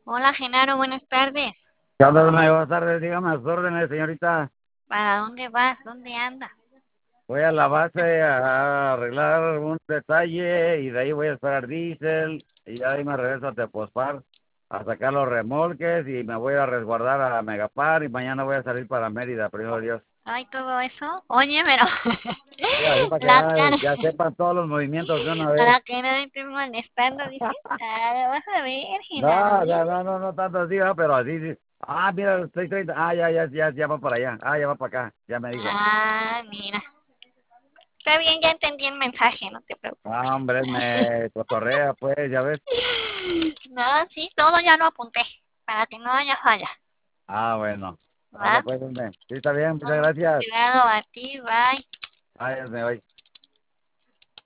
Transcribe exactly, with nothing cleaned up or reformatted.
Hola, Genaro, buenas tardes. ¿Qué onda, dona? Buenas tardes, dígame a sus órdenes, señorita. ¿Para dónde vas? ¿Dónde andas? Voy a la base a arreglar un detalle y de ahí voy a esperar diésel y ya de ahí me regreso a Tepospar a sacar los remolques y me voy a resguardar a Megapar y mañana voy a salir para Mérida, primero Dios. Ay, todo eso. Oye, pero Sí, así para que la ya, cara, ya sepan todos los movimientos de una vez. para que no me estés molestando, dice. Ah, vas a ver, Genaro. No, no, no, no, no tanto así, ¿verdad? Pero así, sí. Ah, mira, estoy treinta. Ah, ya, ya, ya, ya va para allá. Ah, ya va para acá. Ya me dijo. Ah, mira. Está bien, ya entendí el mensaje, no te Ah, preocupes. hombre, me cotorrea, pues, ya ves. No, sí, todo ya lo apunté, para que no haya falla. Ah, bueno. ¿Va? Dale, pues, hombre. Sí, está bien, muchas Mucho gracias. cuidado a ti, bye. Ay, me voy.